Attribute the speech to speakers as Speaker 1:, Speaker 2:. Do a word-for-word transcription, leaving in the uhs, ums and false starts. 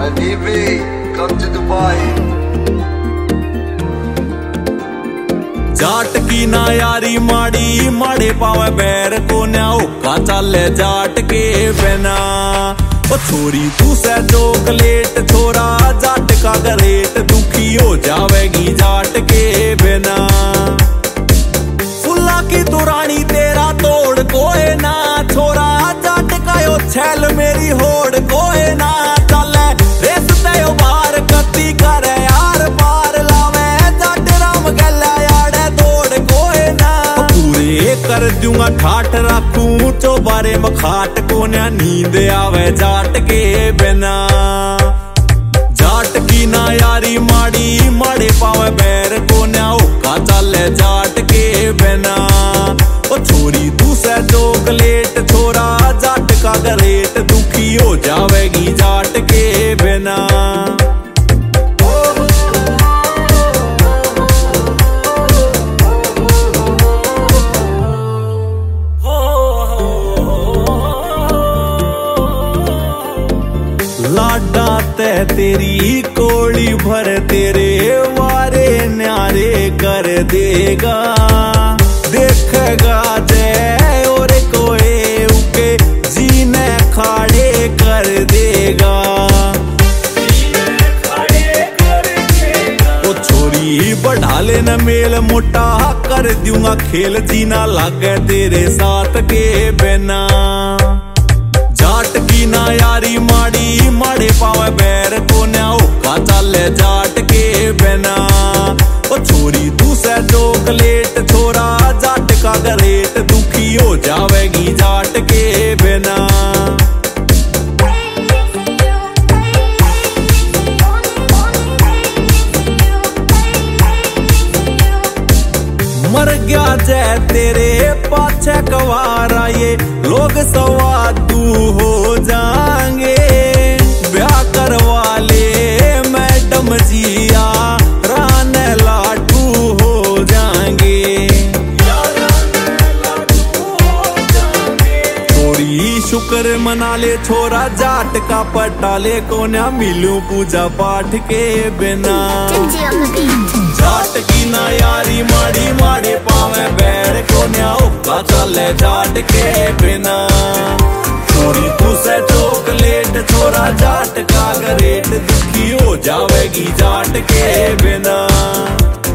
Speaker 1: Habibi, come to Dubai.
Speaker 2: Jat की ना यारी माड़ी माड़े पावे बैर को न्याओका चले जाट के बिना। ओ छोरी तू से चॉकलेट छोरा जाट का गरेट दुखी हो जावेगी जाट के बिना। फुल्ला की तू रानी तेरा तोड़ कोई ना छोरा जाट का यो छैल मेरी होड़ कोई ना चले रेस ते यो बार कती करे यार पार लावे जाट राम गला यार दौड़ कोई ना। पूरे कर दूंगा ठाठ रखूं चौबारे मखाट को ना नींद आवे जाट के बिना। जाट की ना यारी माड़ी माड़े पावे बैर को न्याओका चले जाट के बिना। ओ छोरी तू से चॉकलेट छोरा जाट का गरेट दुखी हो जावेगी जाट के बिना। लाडा ते तेरी कोड़ी भर तेरे वारे न्यारे कर देगा। देखेगा जय और कोई उके जीने खाड़े कर देगा। ओ छोरी बढ़ा ले न मेल मोटा कर दूंगा खेल जीना लागे तेरे साथ के बिना। जाट की ना यारी माड़ी माड़े पावे बैर को न्याओका चले जाट के बिना। ओ छोरी तू से चॉकलेट छोरा जाट का गरेट दुखी हो जावेगी जाट के बिना। मर गया जय तेरे पाछे कवारा ये लोग सवादू हो जाएंगे। ब्याह करवा ले मैडम जिया रान लाडू हो जाएंगे। थोड़ी शुक्र मना ले छोरा जाट का पटाले को ना मिलूं पूजा पाठ के बिना। जाट की ना यारी माड़ी माड़े पावे बैर को न्याओका चले जाट के बिना। छोरी तू से चॉकलेट छोरा जाट का गरेट दुखी हो जावेगी जाट के बिना।